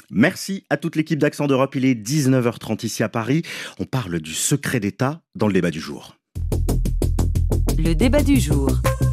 Merci à toute l'équipe d'Accent d'Europe. Il est 19h30 ici à Paris. On parle du secret d'État dans le débat du jour. Le débat du jour.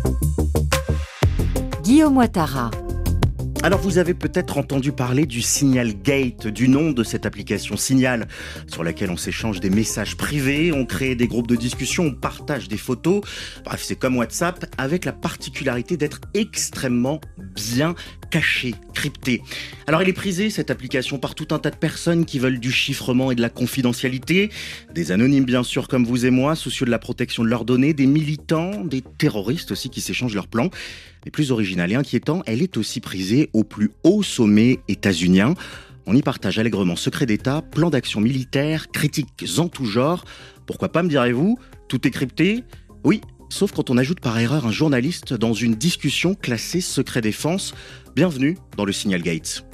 Guillaume Ouattara. Alors vous avez peut-être entendu parler du Signal Gate, du nom de cette application Signal, sur laquelle on s'échange des messages privés, on crée des groupes de discussion, on partage des photos. Bref, c'est comme WhatsApp, avec la particularité d'être extrêmement bien cachée, cryptée. Alors elle est prisée, cette application, par tout un tas de personnes qui veulent du chiffrement et de la confidentialité, des anonymes bien sûr comme vous et moi, soucieux de la protection de leurs données, des militants, des terroristes aussi qui s'échangent leurs plans. Mais plus original et inquiétant, elle est aussi prisée au plus haut sommet états-unien. On y partage allègrement secrets d'État, plans d'action militaire, critiques en tout genre. Pourquoi pas, me direz-vous? Tout est crypté? Oui, sauf quand on ajoute par erreur un journaliste dans une discussion classée secret défense. Bienvenue dans le Signal Gate.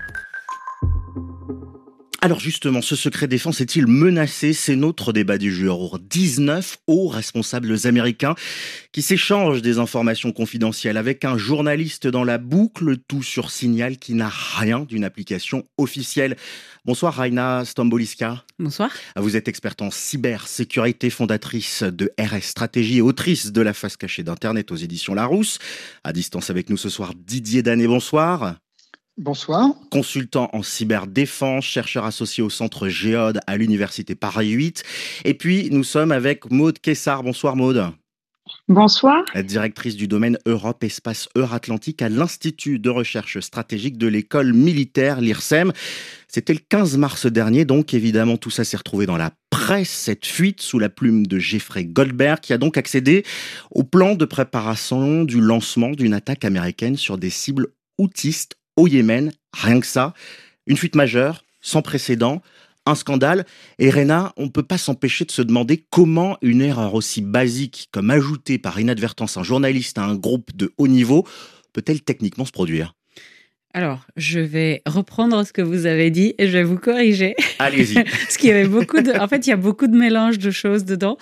Alors justement, ce secret défense est-il menacé? C'est notre débat du jour. 19 hauts responsables américains qui s'échangent des informations confidentielles avec un journaliste dans la boucle, tout sur Signal qui n'a rien d'une application officielle. Bonsoir Raina Stamboliska. Bonsoir. Vous êtes experte en cybersécurité, fondatrice de RS Stratégie et autrice de La face cachée d'Internet aux éditions Larousse. À distance avec nous ce soir, Didier Danet, bonsoir. Bonsoir. Consultant en cyberdéfense, chercheur associé au centre Géode à l'université Paris 8. Et puis, nous sommes avec Maude Kessar. Bonsoir Maude. Bonsoir. Directrice du domaine Europe Espace Euratlantique à l'Institut de recherche stratégique de l'école militaire, l'IRSEM. C'était le 15 mars dernier, donc évidemment tout ça s'est retrouvé dans la presse, cette fuite sous la plume de Jeffrey Goldberg, qui a donc accédé au plan de préparation du lancement d'une attaque américaine sur des cibles houthiste au Yémen, rien que ça. Une fuite majeure, sans précédent, un scandale. Et Raina, on ne peut pas s'empêcher de se demander comment une erreur aussi basique comme ajouter par inadvertance un journaliste à un groupe de haut niveau peut-elle techniquement se produire? Alors, je vais reprendre ce que vous avez dit et je vais vous corriger. Allez-y. Parce qu'il y avait en fait, il y a beaucoup de mélange de choses dedans.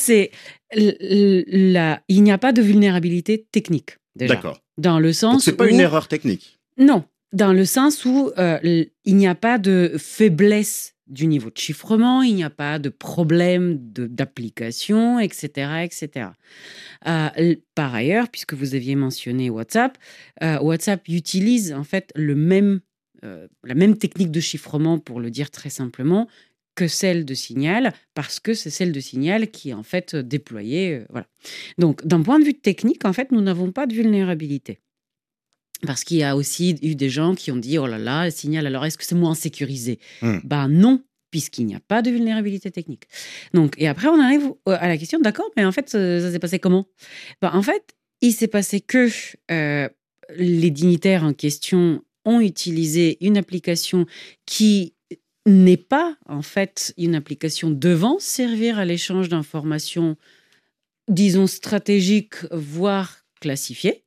Il n'y a pas de vulnérabilité technique, déjà. D'accord. Dans le sens donc c'est pas une erreur technique? Non, dans le sens où il n'y a pas de faiblesse du niveau de chiffrement, il n'y a pas de problème d'application, etc., etc. Par ailleurs, puisque vous aviez mentionné WhatsApp, WhatsApp utilise en fait la même technique de chiffrement, pour le dire très simplement, que celle de Signal, parce que c'est celle de Signal qui est en fait déployée. Voilà. Donc, d'un point de vue technique, en fait, nous n'avons pas de vulnérabilité. Parce qu'il y a aussi eu des gens qui ont dit « Oh là là, Signal, alors est-ce que c'est moins sécurisé ?» Ben non, puisqu'il n'y a pas de vulnérabilité technique. Donc, et après, on arrive à la question, d'accord, mais en fait, ça s'est passé comment? Ben, en fait, il s'est passé que les dignitaires en question ont utilisé une application qui n'est pas, en fait, une application devant servir à l'échange d'informations, disons, stratégiques, voire classifiées.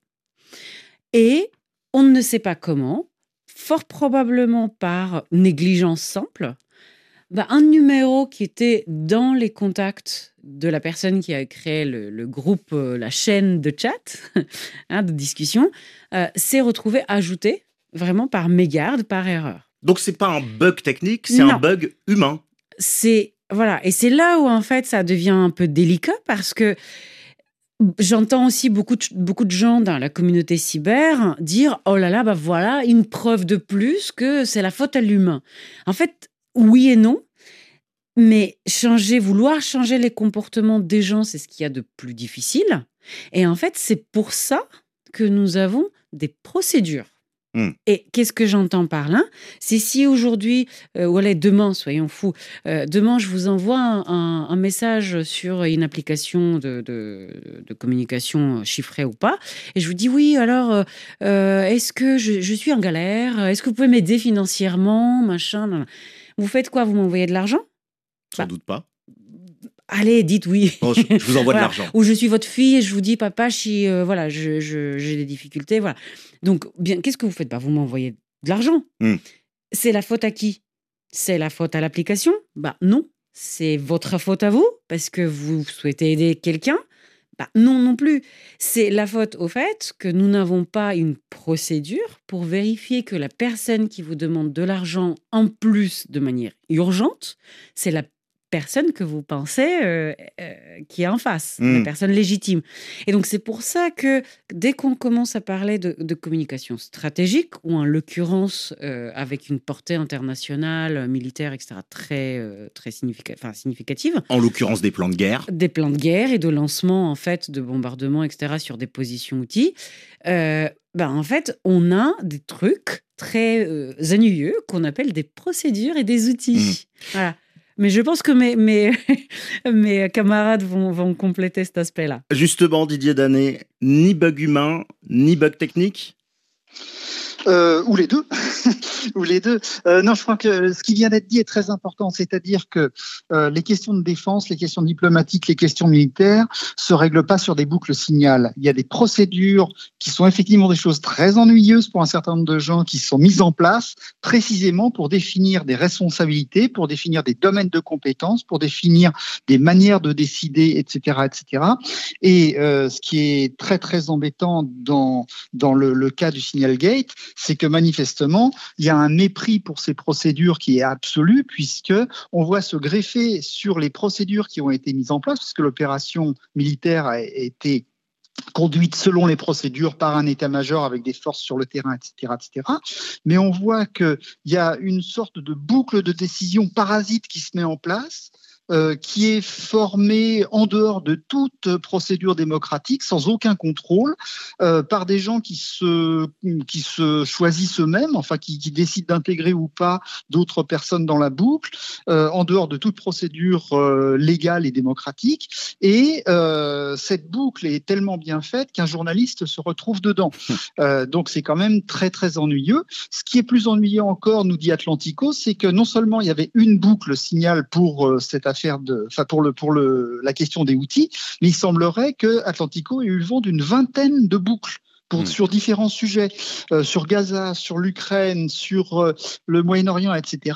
Et on ne sait pas comment, fort probablement par négligence simple, un numéro qui était dans les contacts de la personne qui a créé le groupe, la chaîne de chat, de discussion, s'est retrouvé ajouté vraiment par mégarde, par erreur. Donc c'est pas un bug technique, c'est un bug humain. Voilà, et c'est là où en fait ça devient un peu délicat, parce que j'entends aussi beaucoup de gens dans la communauté cyber dire « Oh là là, voilà, une preuve de plus que c'est la faute à l'humain. » En fait, oui et non, mais vouloir changer les comportements des gens, c'est ce qu'il y a de plus difficile. Et en fait, c'est pour ça que nous avons des procédures. Et qu'est-ce que j'entends par là? C'est si aujourd'hui, ou allez, demain, soyons fous, demain je vous envoie un message sur une application de communication chiffrée ou pas, et je vous dis oui, alors est-ce que je suis en galère? Est-ce que vous pouvez m'aider financièrement, machin? Vous faites quoi? Vous m'envoyez de l'argent? Sans doute pas. Allez, dites oui. Bon, je vous envoie de l'argent. Ou je suis votre fille et je vous dis, papa, j'ai des difficultés. Voilà. Donc, bien, qu'est-ce que vous faites? Vous m'envoyez de l'argent. C'est la faute à qui? C'est la faute à l'application? Non. C'est votre faute à vous parce que vous souhaitez aider quelqu'un. Bah, non plus. C'est la faute au fait que nous n'avons pas une procédure pour vérifier que la personne qui vous demande de l'argent en plus de manière urgente, c'est la personne que vous pensez qui est en face, la personne légitime. Et donc c'est pour ça que dès qu'on commence à parler de communication stratégique, ou en l'occurrence avec une portée internationale, militaire, etc., très significative. En l'occurrence des plans de guerre. Des plans de guerre et de lancement en fait, de bombardements, etc., sur des positions outils. En fait, on a des trucs très ennuyeux qu'on appelle des procédures et des outils. Voilà. Mais je pense que mes camarades vont compléter cet aspect-là. Justement, Didier Danet, ni bug humain, ni bug technique ? Ou les deux. Ou les deux. Non, je crois que ce qui vient d'être dit est très important, c'est-à-dire que les questions de défense, les questions diplomatiques, les questions militaires se règlent pas sur des boucles signal. Il y a des procédures qui sont effectivement des choses très ennuyeuses pour un certain nombre de gens qui sont mises en place précisément pour définir des responsabilités, pour définir des domaines de compétences, pour définir des manières de décider, etc., etc. Et ce qui est très très embêtant dans le cas du Signal Gate, c'est que manifestement, il y a un mépris pour ces procédures qui est absolu, puisque on voit se greffer sur les procédures qui ont été mises en place, parce que l'opération militaire a été conduite selon les procédures par un état-major avec des forces sur le terrain, etc., etc. Mais on voit qu'il y a une sorte de boucle de décision parasite qui se met en place, qui est formé en dehors de toute procédure démocratique, sans aucun contrôle, par des gens qui se choisissent eux-mêmes, enfin qui décident d'intégrer ou pas d'autres personnes dans la boucle, en dehors de toute procédure légale et démocratique. Et cette boucle est tellement bien faite qu'un journaliste se retrouve dedans. Donc c'est quand même très très ennuyeux. Ce qui est plus ennuyeux encore, nous dit Atlantico, c'est que non seulement il y avait une boucle signal pour cette affaire pour la question des outils, mais il semblerait que Atlantico ait eu vent d'une vingtaine de boucles sur différents sujets, sur Gaza, sur l'Ukraine, sur le Moyen-Orient, etc.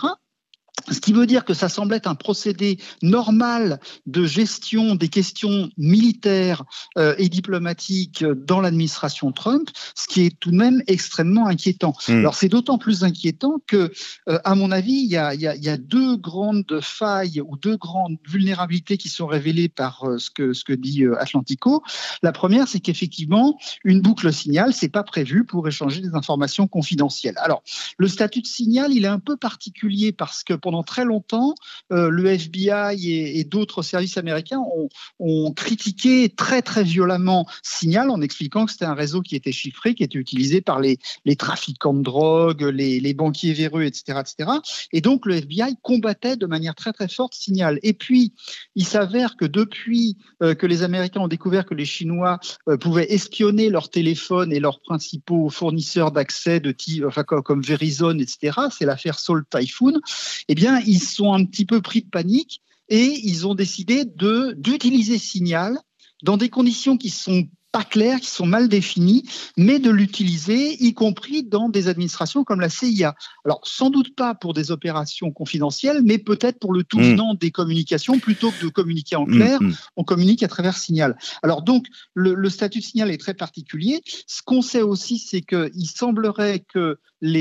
Ce qui veut dire que ça semble être un procédé normal de gestion des questions militaires et diplomatiques dans l'administration Trump, ce qui est tout de même extrêmement inquiétant. Alors c'est d'autant plus inquiétant que, à mon avis, il y a deux grandes failles ou deux grandes vulnérabilités qui sont révélées par ce que dit Atlantico. La première, c'est qu'effectivement, une boucle signal, c'est pas prévu pour échanger des informations confidentielles. Alors, le statut de signal, il est un peu particulier parce que pendant très longtemps, le FBI et d'autres services américains ont critiqué très très violemment Signal en expliquant que c'était un réseau qui était chiffré, qui était utilisé par les trafiquants de drogue, les banquiers véreux, etc., etc. Et donc le FBI combattait de manière très très forte Signal. Et puis, il s'avère que depuis que les Américains ont découvert que les Chinois pouvaient espionner leurs téléphones et leurs principaux fournisseurs d'accès comme Verizon, etc., c'est l'affaire Salt Typhoon, eh bien, ils sont un petit peu pris de panique et ils ont décidé d'utiliser Signal dans des conditions qui sont pas claires, qui sont mal définies, mais de l'utiliser, y compris dans des administrations comme la CIA. Alors, sans doute pas pour des opérations confidentielles, mais peut-être pour le tout venant des communications, plutôt que de communiquer en clair, on communique à travers Signal. Alors donc, le statut de Signal est très particulier. Ce qu'on sait aussi, c'est qu'il semblerait que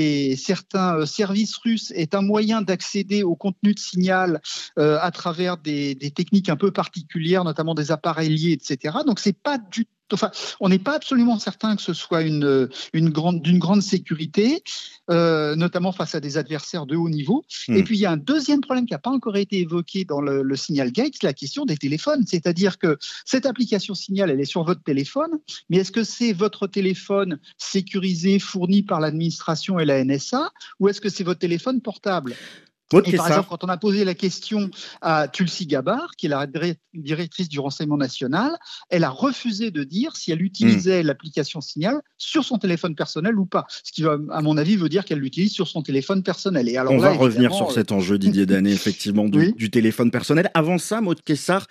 certains services russes aient un moyen d'accéder au contenu de Signal à travers des techniques un peu particulières, notamment des appareils liés, etc. Donc, c'est pas du on n'est pas absolument certain que ce soit d'une grande sécurité, notamment face à des adversaires de haut niveau. Et puis, il y a un deuxième problème qui n'a pas encore été évoqué dans le Signal Gate, c'est la question des téléphones. C'est-à-dire que cette application Signal, elle est sur votre téléphone, mais est-ce que c'est votre téléphone sécurisé, fourni par l'administration et la NSA, ou est-ce que c'est votre téléphone portable ? Et par exemple, quand on a posé la question à Tulsi Gabbard, qui est la directrice du renseignement national, elle a refusé de dire si elle utilisait l'application Signal sur son téléphone personnel ou pas. Ce qui, à mon avis, veut dire qu'elle l'utilise sur son téléphone personnel. Et alors on va revenir sur cet enjeu, Didier Danet, effectivement, du téléphone personnel. Avant ça, Maud Kessar,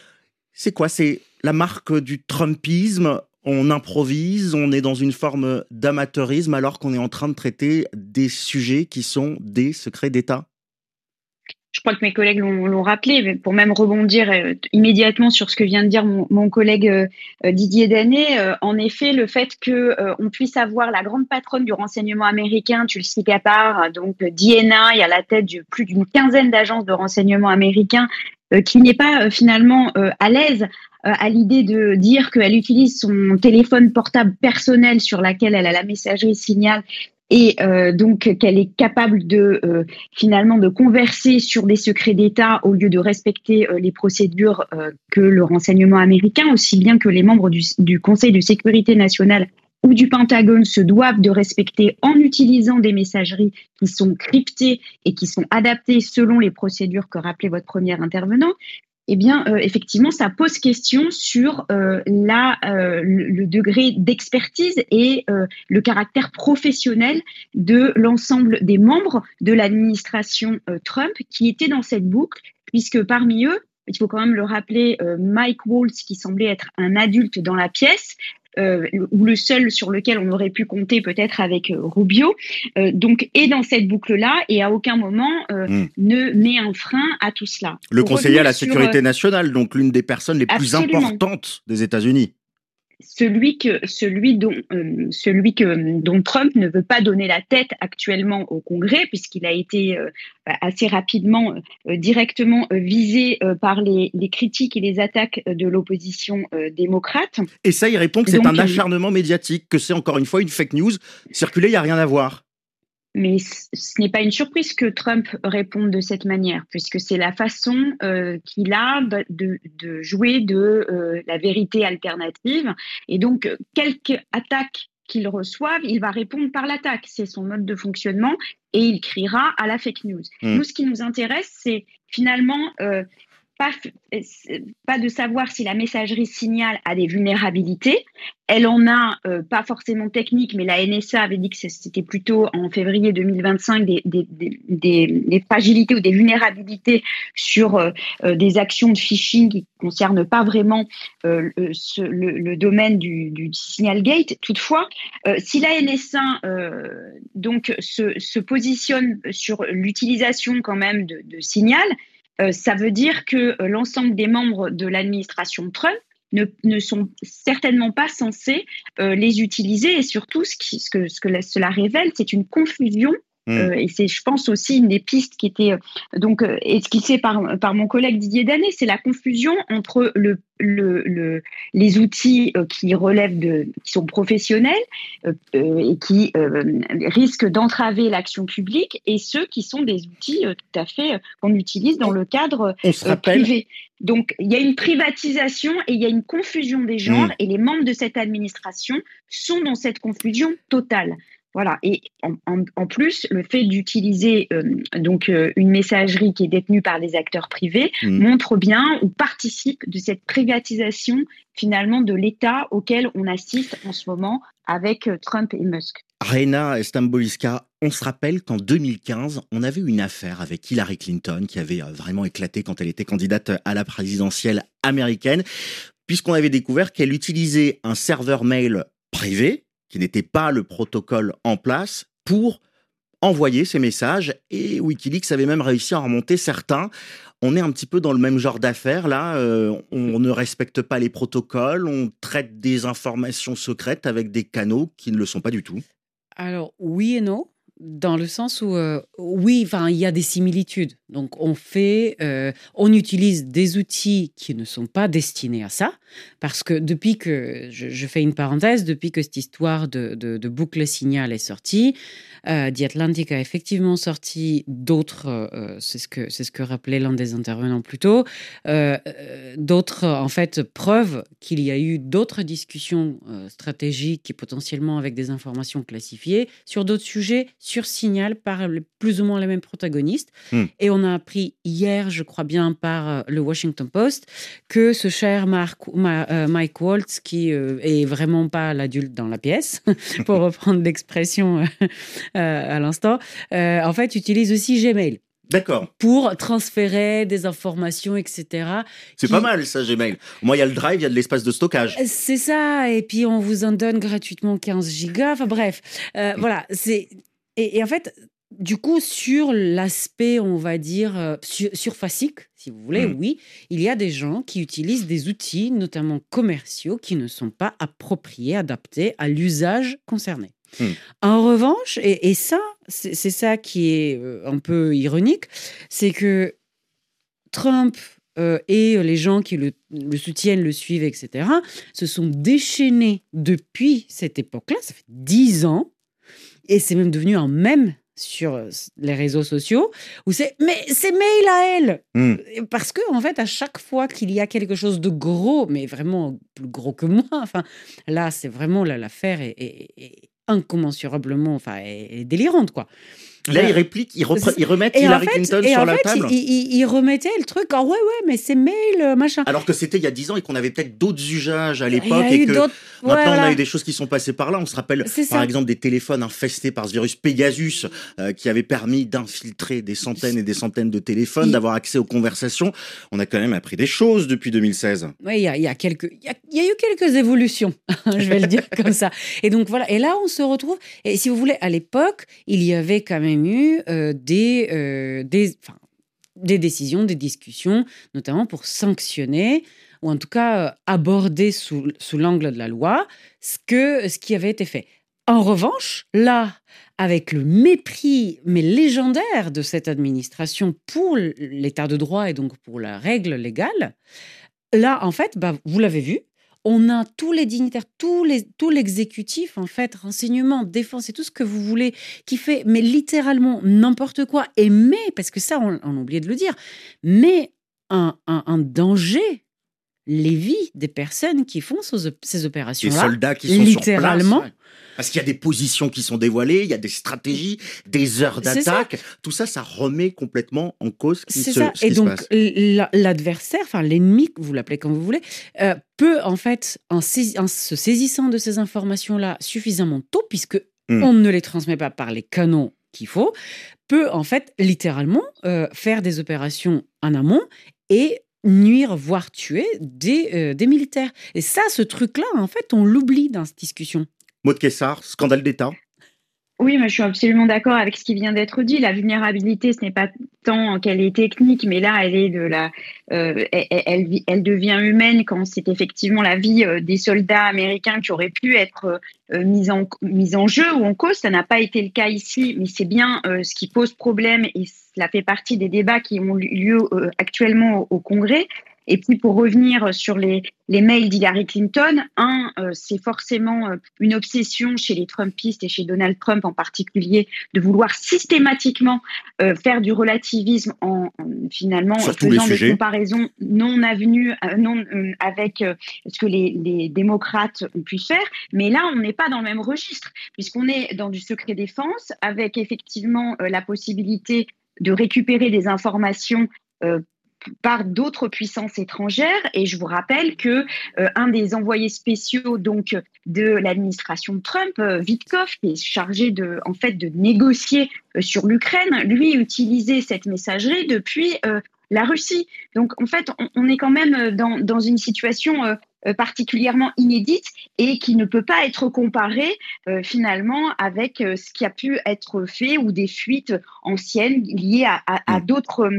c'est quoi ? C'est la marque du Trumpisme ? On improvise, on est dans une forme d'amateurisme alors qu'on est en train de traiter des sujets qui sont des secrets d'État ? je crois que mes collègues l'ont rappelé, mais pour même rebondir immédiatement sur ce que vient de dire mon collègue Didier Danet, en effet, le fait que on puisse avoir la grande patronne du renseignement américain, Tulsi Gabbard, donc DNI, à la tête de plus d'une quinzaine d'agences de renseignement américains, qui n'est pas finalement à l'aise à l'idée de dire qu'elle utilise son téléphone portable personnel sur laquelle elle a la messagerie Signal et donc qu'elle est capable de finalement de converser sur des secrets d'État au lieu de respecter les procédures que le renseignement américain, aussi bien que les membres du Conseil de sécurité nationale ou du Pentagone se doivent de respecter en utilisant des messageries qui sont cryptées et qui sont adaptées selon les procédures que rappelait votre premier intervenant. Eh bien, effectivement, ça pose question sur le degré d'expertise et le caractère professionnel de l'ensemble des membres de l'administration Trump qui étaient dans cette boucle, puisque parmi eux, il faut quand même le rappeler, Mike Waltz, qui semblait être un adulte dans la pièce, ou le seul sur lequel on aurait pu compter peut-être avec Rubio, donc est dans cette boucle-là et à aucun moment ne met un frein à tout cela. Le conseiller à la sécurité nationale, donc l'une des personnes les plus importantes des États-Unis. Celui dont Trump ne veut pas donner la tête actuellement au Congrès, puisqu'il a été assez rapidement directement visé par les critiques et les attaques de l'opposition démocrate. Et ça, il répond que c'est un acharnement médiatique, que c'est encore une fois une fake news circulée, il n'y a rien à voir. Mais ce n'est pas une surprise que Trump réponde de cette manière, puisque c'est la façon qu'il a de jouer de la vérité alternative. Et donc, quelque attaque qu'il reçoive, il va répondre par l'attaque. C'est son mode de fonctionnement et il criera à la fake news. Nous, ce qui nous intéresse, c'est finalement pas de savoir si la messagerie Signal a des vulnérabilités. Elle en a pas forcément techniques, mais la NSA avait dit que c'était plutôt en février 2025 des fragilités ou des vulnérabilités sur des actions de phishing qui ne concernent pas vraiment le domaine du Signal Gate. Toutefois, si la NSA donc se positionne sur l'utilisation quand même de Signal, ça veut dire que l'ensemble des membres de l'administration Trump ne sont certainement pas censés les utiliser et surtout ce que cela révèle, c'est une confusion. Et c'est, je pense, aussi une des pistes qui était donc esquissée par mon collègue Didier Danet, c'est la confusion entre les outils qui relèvent qui sont professionnels et qui risquent d'entraver l'action publique et ceux qui sont des outils tout à fait qu'on utilise dans le cadre privé. Donc, il y a une privatisation et il y a une confusion des genres et les membres de cette administration sont dans cette confusion totale. Voilà. Et en plus, le fait d'utiliser une messagerie qui est détenue par des acteurs privés montre bien ou participe de cette privatisation finalement de l'État auquel on assiste en ce moment avec Trump et Musk. Reina Stamboliska, on se rappelle qu'en 2015, on avait eu une affaire avec Hillary Clinton qui avait vraiment éclaté quand elle était candidate à la présidentielle américaine, puisqu'on avait découvert qu'elle utilisait un serveur mail privé qui n'était pas le protocole en place pour envoyer ces messages, et Wikileaks avait même réussi à en remonter certains. On est un petit peu dans le même genre d'affaires, là. On ne respecte pas les protocoles, on traite des informations secrètes avec des canaux qui ne le sont pas du tout. Alors, oui et non, dans le sens où, oui, il y a des similitudes. Donc, on utilise des outils qui ne sont pas destinés à ça, parce que depuis que, je fais une parenthèse, depuis que cette histoire de boucle Signal est sortie, The Atlantic a effectivement sorti d'autres, c'est ce que rappelait l'un des intervenants plus tôt, d'autres, en fait, preuves qu'il y a eu d'autres discussions stratégiques et potentiellement avec des informations classifiées sur d'autres sujets, sur Signal, par plus ou moins les mêmes protagonistes. Et on a appris hier, je crois bien, par le Washington Post, que ce cher Mike Waltz, qui est vraiment pas l'adulte dans la pièce, pour reprendre l'expression à l'instant, en fait, utilise aussi Gmail. D'accord. Pour transférer des informations, etc. C'est pas mal, ça, Gmail. Moi, il y a le drive, il y a de l'espace de stockage. C'est ça, et puis on vous en donne gratuitement 15 gigas. Enfin bref, voilà. Et en fait, du coup, sur l'aspect, on va dire, surfacique, si vous voulez, oui, il y a des gens qui utilisent des outils, notamment commerciaux, qui ne sont pas appropriés, adaptés à l'usage concerné. En revanche, et ça, c'est ça qui est un peu ironique, c'est que Trump et les gens qui le soutiennent, le suivent, etc., se sont déchaînés depuis cette époque-là, ça fait 10 ans, et c'est même devenu un mème sur les réseaux sociaux, où mais c'est mail à elle. Parce que, en fait, à chaque fois qu'il y a quelque chose de gros, mais vraiment plus gros que moi, enfin, là, c'est vraiment, l'affaire est incommensurablement, enfin, est délirante, quoi. Là, ils répliquent, ils remettent Hillary Clinton sur la table. Ils remettaient le truc, ouais, mais c'est mail, machin. Alors que c'était il y a 10 ans et qu'on avait peut-être d'autres usages à l'époque et que maintenant on a eu des choses qui sont passées par là. On se rappelle par exemple des téléphones infestés par ce virus Pegasus qui avait permis d'infiltrer des centaines et des centaines de téléphones, d'avoir accès aux conversations. On a quand même appris des choses depuis 2016. Oui, il y a eu quelques évolutions, je vais le dire comme ça. Et donc voilà, et là on se retrouve, et si vous voulez, à l'époque, il y avait quand même eu des décisions, des discussions, notamment pour sanctionner, ou en tout cas aborder sous l'angle de la loi ce qui avait été fait. En revanche, là, avec le mépris, mais légendaire, de cette administration pour l'état de droit et donc pour la règle légale, là, en fait, vous l'avez vu, on a tous les dignitaires, tout l'exécutif, en fait, renseignement, défense et tout ce que vous voulez, qui fait, mais littéralement n'importe quoi, parce que ça, on a oublié de le dire, mais un danger les vies des personnes qui font ces opérations-là. Les soldats qui sont littéralement sur place. Parce qu'il y a des positions qui sont dévoilées, il y a des stratégies, des heures d'attaque. Tout ça, ça remet complètement en cause ce qui se passe. Et donc, l'adversaire, enfin l'ennemi, vous l'appelez comme vous voulez, peut en fait, en se saisissant de ces informations-là suffisamment tôt, puisque on ne les transmet pas par les canaux qu'il faut, peut en fait littéralement faire des opérations en amont et nuire, voire tuer des militaires. Et ça, ce truc-là, en fait, on l'oublie dans cette discussion. Maud Kessar, scandale d'État. Oui, mais je suis absolument d'accord avec ce qui vient d'être dit. La vulnérabilité, ce n'est pas tant qu'elle est technique, mais là, elle est elle devient humaine quand c'est effectivement la vie des soldats américains qui auraient pu être mise en jeu ou en cause. Ça n'a pas été le cas ici, mais c'est bien ce qui pose problème et cela fait partie des débats qui ont lieu actuellement au Congrès. Et puis, pour revenir sur les mails d'Hillary Clinton, c'est forcément une obsession chez les Trumpistes et chez Donald Trump en particulier de vouloir systématiquement faire du relativisme en finalement faisant des comparaisons non avenues avec ce que les démocrates ont pu faire. Mais là, on n'est pas dans le même registre puisqu'on est dans du secret défense avec effectivement la possibilité de récupérer des informations par d'autres puissances étrangères. Et je vous rappelle que un des envoyés spéciaux donc de l'administration Trump, Witkoff, qui est chargé de négocier sur l'Ukraine, lui utilisait cette messagerie depuis la Russie. Donc en fait, on est quand même dans une situation particulièrement inédite et qui ne peut pas être comparée finalement avec ce qui a pu être fait ou des fuites anciennes liées à d'autres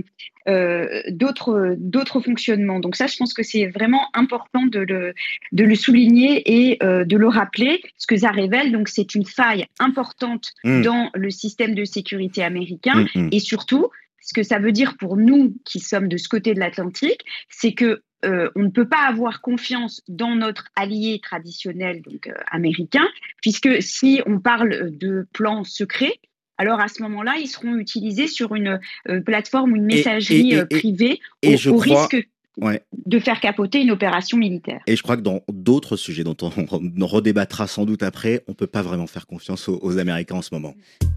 fonctionnements. Donc ça, je pense que c'est vraiment important de le souligner et de le rappeler. Ce que ça révèle, donc, c'est une faille importante dans le système de sécurité américain et surtout, ce que ça veut dire pour nous qui sommes de ce côté de l'Atlantique, c'est que on ne peut pas avoir confiance dans notre allié traditionnel donc américain, puisque si on parle de plans secrets, alors à ce moment-là, ils seront utilisés sur une plateforme ou une messagerie privée au risque de faire capoter une opération militaire. Et je crois que dans d'autres sujets dont on redébattra sans doute après, on ne peut pas vraiment faire confiance aux Américains en ce moment.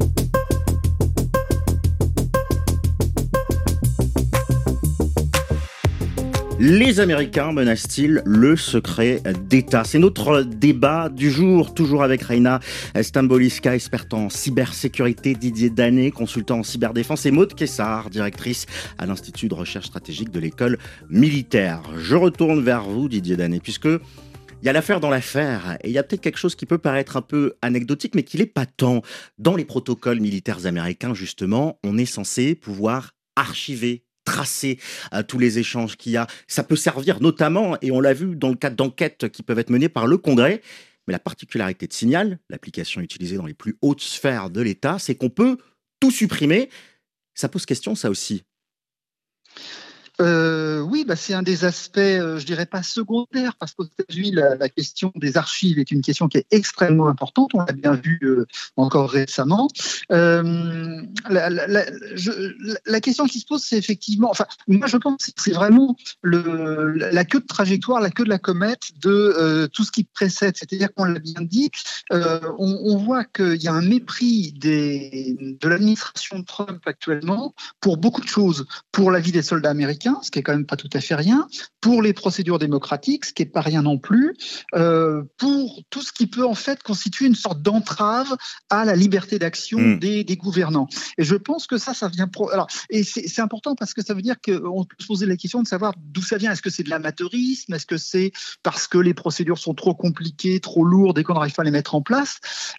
Les Américains menacent-ils le secret d'État? C'est notre débat du jour, toujours avec Reina Stamboliska, experte en cybersécurité, Didier Danet, consultant en cyberdéfense, et Maud Kessar, directrice à l'Institut de recherche stratégique de l'école militaire. Je retourne vers vous, Didier Danet, puisque Il y a l'affaire dans l'affaire, et il y a peut-être quelque chose qui peut paraître un peu anecdotique, mais qui l'est pas tant. Dans les protocoles militaires américains, justement, on est censé pouvoir archiver, tracer tous les échanges qu'il y a. Ça peut servir notamment, et on l'a vu dans le cadre d'enquêtes qui peuvent être menées par le Congrès, mais la particularité de Signal, l'application utilisée dans les plus hautes sphères de l'État, c'est qu'on peut tout supprimer. Ça pose question, ça aussi. Oui, c'est un des aspects, je dirais pas secondaires, parce qu'aux États-Unis, la question des archives est une question qui est extrêmement importante. On l'a bien vu encore récemment. La question qui se pose, c'est effectivement, enfin, moi je pense que c'est vraiment la queue de trajectoire, la queue de la comète de tout ce qui précède. C'est-à-dire qu'on l'a bien dit, on voit qu'il y a un mépris de l'administration Trump actuellement pour beaucoup de choses, pour la vie des soldats américains, ce qui est quand même pas tout à fait rien, pour les procédures démocratiques, ce qui est pas rien non plus, pour tout ce qui peut en fait constituer une sorte d'entrave à la liberté d'action des gouvernants. Et je pense que ça vient alors, et c'est important parce que ça veut dire qu'on peut se poser la question de savoir d'où ça vient. Est-ce que c'est de l'amateurisme? Est-ce que c'est parce que les procédures sont trop compliquées, trop lourdes et qu'on n'arrive pas à les mettre en place?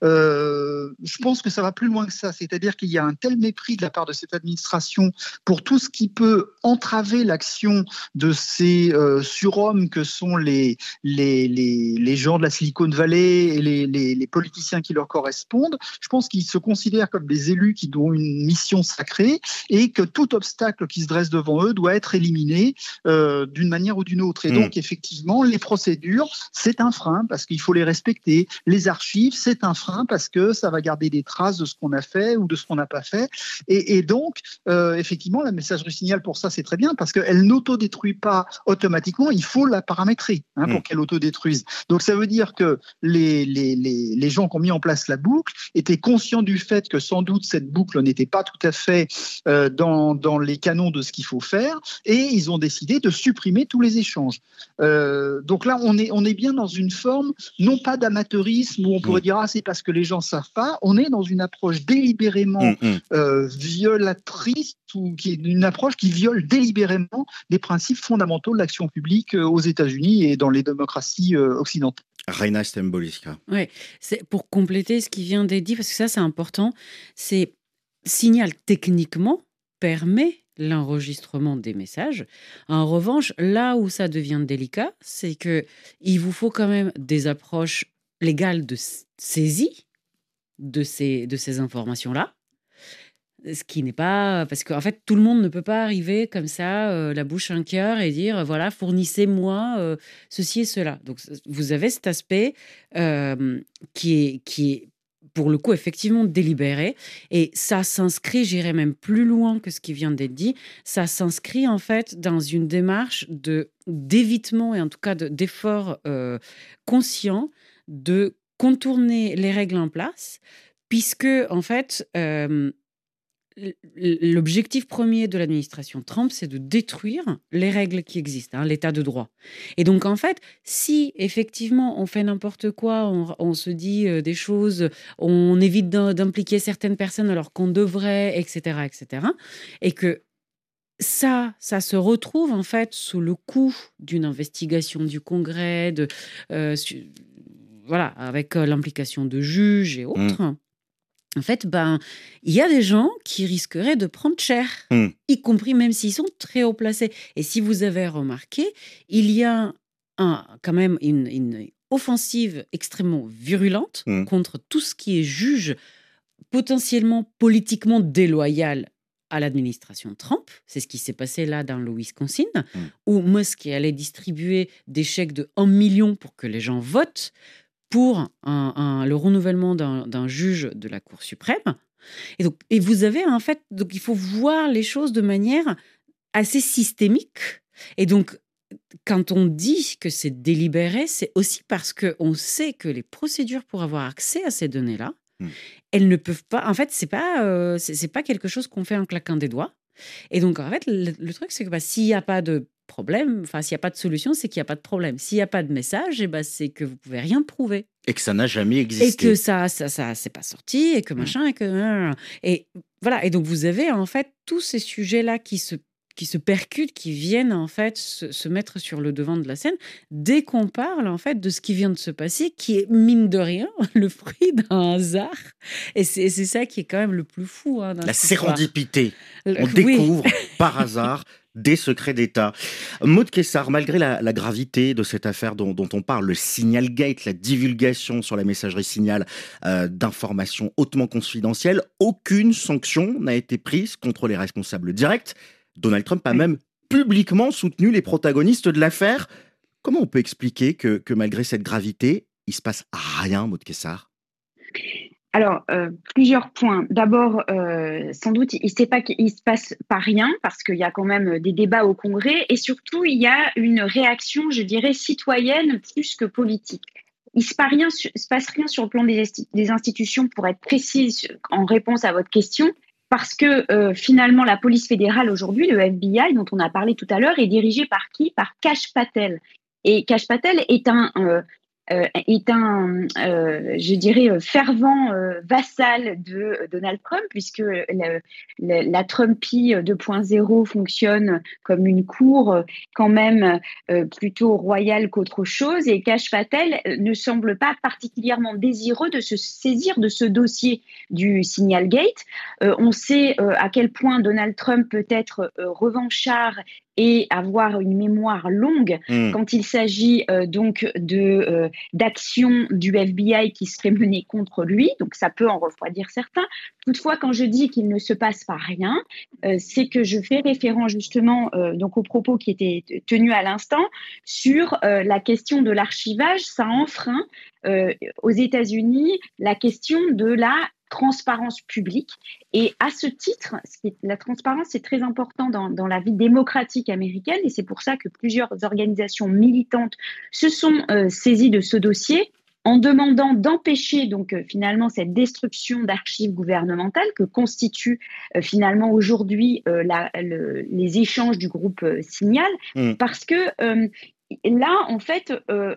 Je pense que ça va plus loin que ça. C'est-à-dire qu'il y a un tel mépris de la part de cette administration pour tout ce qui peut entraver l'action de ces surhommes que sont les gens de la Silicon Valley et les politiciens qui leur correspondent. Je pense qu'ils se considèrent comme des élus qui ont une mission sacrée et que tout obstacle qui se dresse devant eux doit être éliminé d'une manière ou d'une autre. Et donc, effectivement, les procédures, c'est un frein parce qu'il faut les respecter. Les archives, c'est un frein parce que ça va garder des traces de ce qu'on a fait ou de ce qu'on n'a pas fait. Et donc, effectivement, la messagerie Signal, pour ça, c'est très bien parce qu'elle n'autodétruit pas automatiquement, il faut la paramétrer pour qu'elle autodétruise. Donc ça veut dire que les gens qui ont mis en place la boucle étaient conscients du fait que sans doute cette boucle n'était pas tout à fait dans les canons de ce qu'il faut faire et ils ont décidé de supprimer tous les échanges. Donc là, on est bien dans une forme, non pas d'amateurisme où on pourrait dire c'est parce que les gens ne savent pas, on est dans une approche délibérément violatrice ou qui est une approche qui viole délibérément des principes fondamentaux de l'action publique aux États-Unis et dans les démocraties occidentales. Reina Stemboliska. Oui, c'est pour compléter ce qui vient d'être dit, parce que ça, c'est important. C'est Signal, techniquement, permet l'enregistrement des messages. En revanche, là où ça devient délicat, c'est qu'il vous faut quand même des approches légales de saisie de ces informations-là. Ce qui n'est pas... Parce qu'en fait, tout le monde ne peut pas arriver comme ça, la bouche un cœur, et dire, voilà, fournissez-moi ceci et cela. Donc, vous avez cet aspect qui est, pour le coup, effectivement délibéré. Et ça s'inscrit, j'irais même plus loin que ce qui vient d'être dit, ça s'inscrit en fait dans une démarche d'évitement et en tout cas d'effort conscient de contourner les règles en place, puisque, en fait... l'objectif premier de l'administration Trump, c'est de détruire les règles qui existent, l'état de droit. Et donc, en fait, si effectivement on fait n'importe quoi, on se dit des choses, on évite d'impliquer certaines personnes alors qu'on devrait, etc., et que ça se retrouve en fait sous le coup d'une investigation du Congrès, voilà, avec l'implication de juges et autres. En fait, il y a des gens qui risqueraient de prendre cher, y compris même s'ils sont très haut placés. Et si vous avez remarqué, il y a quand même une offensive extrêmement virulente contre tout ce qui est juge potentiellement politiquement déloyal à l'administration Trump. C'est ce qui s'est passé là dans le Wisconsin, où Musk est allé distribuer des chèques de 1 million pour que les gens votent pour le renouvellement d'un juge de la Cour suprême. Et vous avez en fait, donc il faut voir les choses de manière assez systémique. Et donc, quand on dit que c'est délibéré, c'est aussi parce qu'on sait que les procédures pour avoir accès à ces données-là, elles ne peuvent pas... En fait, c'est pas quelque chose qu'on fait en claquant des doigts. Et donc, en fait, le truc, c'est que s'il n'y a pas de problème, s'il n'y a pas de solution, c'est qu'il n'y a pas de problème. S'il n'y a pas de message, c'est que vous ne pouvez rien prouver. Et que ça n'a jamais existé. Et que ça c'est pas sorti, et que machin, et que... Et voilà, et donc vous avez en fait tous ces sujets-là qui qui se percutent, qui viennent en fait se mettre sur le devant de la scène dès qu'on parle en fait de ce qui vient de se passer, qui est mine de rien le fruit d'un hasard. Et c'est ça qui est quand même le plus fou. Hein, la sérendipité. On Oui. découvre par hasard des secrets d'État. Maud Kessar, malgré la gravité de cette affaire dont on parle, le Signalgate, la divulgation sur la messagerie Signal d'informations hautement confidentielles, aucune sanction n'a été prise contre les responsables directs. Donald Trump a même publiquement soutenu les protagonistes de l'affaire. Comment on peut expliquer que malgré cette gravité, il se passe rien, Maud Kessar ? Alors, plusieurs points. D'abord, sans doute, il ne sait pas qu'il se passe pas rien parce qu'il y a quand même des débats au Congrès et surtout, il y a une réaction, je dirais, citoyenne plus que politique. Il ne se passe rien sur le plan des institutions, pour être précise en réponse à votre question, parce que finalement, la police fédérale aujourd'hui, le FBI, dont on a parlé tout à l'heure, est dirigée par qui ? Par Kash Patel. Et Kash Patel est je dirais, fervent vassal de Donald Trump, puisque la Trumpie 2.0 fonctionne comme une cour quand même plutôt royale qu'autre chose. Et Kash Patel ne semble pas particulièrement désireux de se saisir de ce dossier du Signalgate. On sait à quel point Donald Trump peut être revanchard et avoir une mémoire longue quand il s'agit donc d'actions du FBI qui seraient menées contre lui. Donc ça peut en refroidir certains. Toutefois, quand je dis qu'il ne se passe pas rien, c'est que je fais référence justement donc aux propos qui étaient tenus à l'instant sur la question de l'archivage. Ça enfreint aux États-Unis la question de la transparence publique. Et à ce titre, la transparence, c'est très important dans la vie démocratique américaine et c'est pour ça que plusieurs organisations militantes se sont saisies de ce dossier en demandant d'empêcher donc finalement cette destruction d'archives gouvernementales que constituent finalement aujourd'hui les échanges du groupe Signal, parce que là, en fait,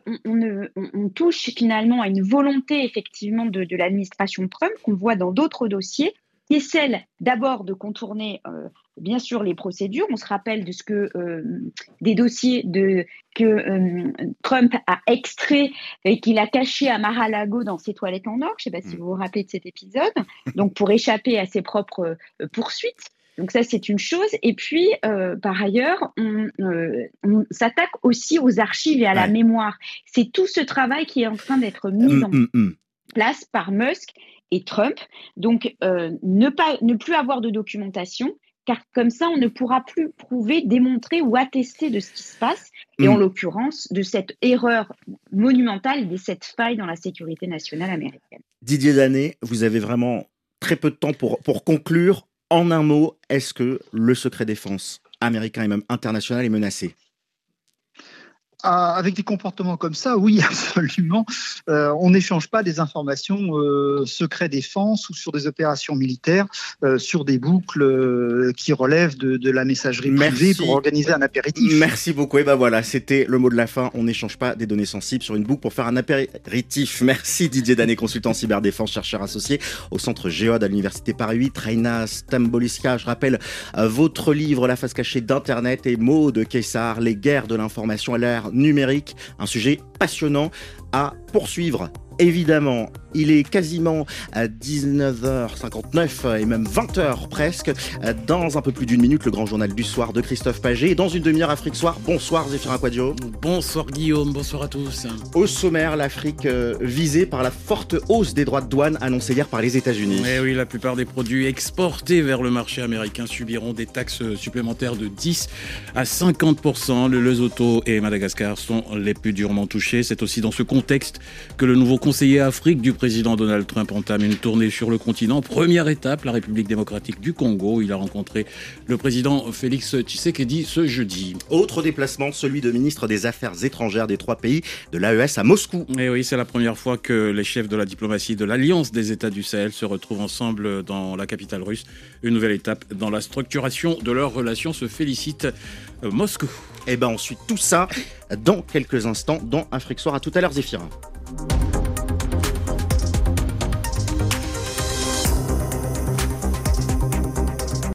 on touche finalement à une volonté effectivement de l'administration Trump qu'on voit dans d'autres dossiers, qui est celle d'abord de contourner bien sûr les procédures. On se rappelle de ce que des dossiers que Trump a extraits et qu'il a cachés à Mar-a-Lago dans ses toilettes en or. Je ne sais pas si vous vous rappelez de cet épisode. Donc pour échapper à ses propres poursuites. Donc ça, c'est une chose. Et puis, par ailleurs, on s'attaque aussi aux archives et à la mémoire. C'est tout ce travail qui est en train d'être mis en place par Musk et Trump. Donc, ne plus avoir de documentation, car comme ça, on ne pourra plus prouver, démontrer ou attester de ce qui se passe, et en l'occurrence, de cette erreur monumentale, de cette faille dans la sécurité nationale américaine. Didier Danet, vous avez vraiment très peu de temps pour conclure. En un mot, est-ce que le secret défense américain et même international est menacé ? Avec des comportements comme ça, oui, absolument. On n'échange pas des informations secret défense ou sur des opérations militaires, sur des boucles qui relèvent de la messagerie privée pour organiser un apéritif. Merci beaucoup. Et ben voilà, c'était le mot de la fin. On n'échange pas des données sensibles sur une boucle pour faire un apéritif. Merci Didier Danet, consultant cyberdéfense, chercheur associé au Centre Géode à l'Université Paris 8. Reina Stamboliska, je rappelle votre livre La face cachée d'Internet et Maud Kessar, les guerres de l'information à l'ère numérique, un sujet passionnant à poursuivre. Évidemment, il est quasiment à 19h59 et même 20h presque. Dans un peu plus d'une minute, le grand journal du soir de Christophe Paget. Et dans une demi-heure, Afrique Soir. Bonsoir Zéphirin Quadio. Bonsoir Guillaume, bonsoir à tous. Au sommaire, l'Afrique visée par la forte hausse des droits de douane annoncée hier par les États-Unis. Eh oui, la plupart des produits exportés vers le marché américain subiront des taxes supplémentaires de 10 à 50%. Le Lesotho et Madagascar sont les plus durement touchés. C'est aussi dans ce contexte que le nouveau conseiller Afrique du président Donald Trump entame une tournée sur le continent. Première étape, la République démocratique du Congo. Il a rencontré le président Félix Tshisekedi ce jeudi. Autre déplacement, celui de ministre des Affaires étrangères des 3 pays de l'AES à Moscou. Et oui, c'est la première fois que les chefs de la diplomatie de l'Alliance des États du Sahel se retrouvent ensemble dans la capitale russe. Une nouvelle étape dans la structuration de leurs relations, se félicite Moscou. Eh ben, on suit tout ça dans quelques instants dans Afrique Soir. À tout à l'heure, Zéphirin.